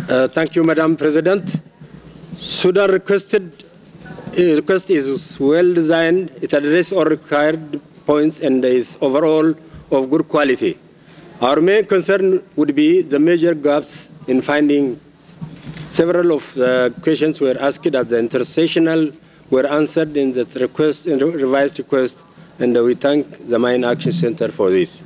Thank you, Madam President. Sudan request is well designed. It addresses all required points and is overall of good quality. Our main concern would be the major gaps in finding. Several of the questions were asked at the intersessional were answered in the request, in the revised request, and we thank the Mine Action Center for this.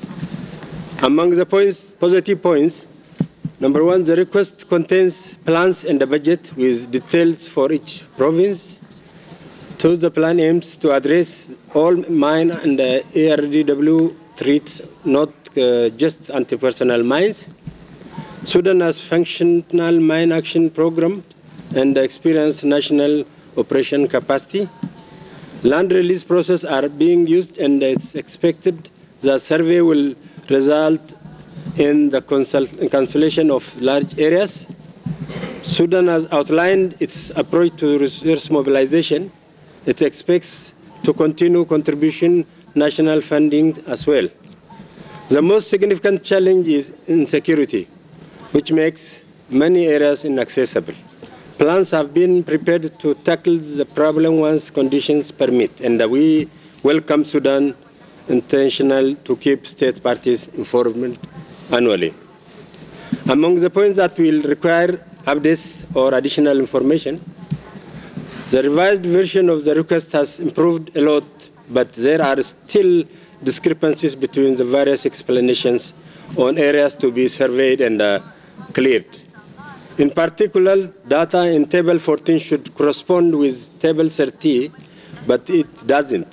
Among the positive points, number one, the request contains plans and a budget with details for each province. Two, the plan aims to address all mine and ARDW threats, not just anti-personnel mines. Sudan has functional mine action program and experienced national operation capacity. Land release process are being used, and it's expected the survey will result in the cancellation of large areas. Sudan has outlined its approach to resource mobilization. It expects to continue contribution national funding as well. The most significant challenge is insecurity, which makes many areas inaccessible. Plans have been prepared to tackle the problem once conditions permit, and we welcome Sudan intentional to keep state parties informed annually. Among the points that will require updates or additional information, the revised version of the request has improved a lot, but there are still discrepancies between the various explanations on areas to be surveyed and cleared. In particular, data in Table 14 should correspond with Table 30, but it doesn't.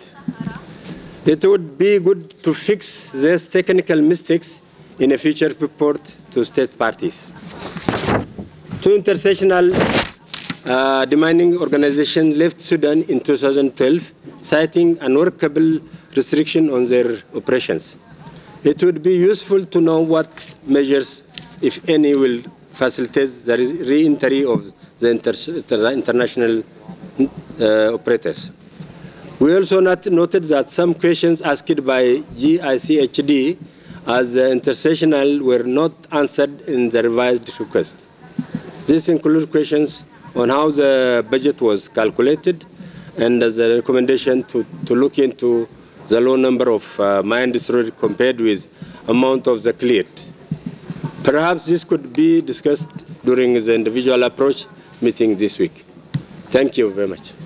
It would be good to fix these technical mistakes in a future report to state parties. Two intersectional demanding organizations left Sudan in 2012, citing unworkable restriction on their operations. It would be useful to know what measures, if any, will facilitate the re-entry of the international operators. We also noted that some questions asked by GICHD as the intersessional were not answered in the revised request. This includes questions on how the budget was calculated and the recommendation to look into the low number of mine destroyed compared with amount of the cleared. Perhaps this could be discussed during the individual approach meeting this week. Thank you very much.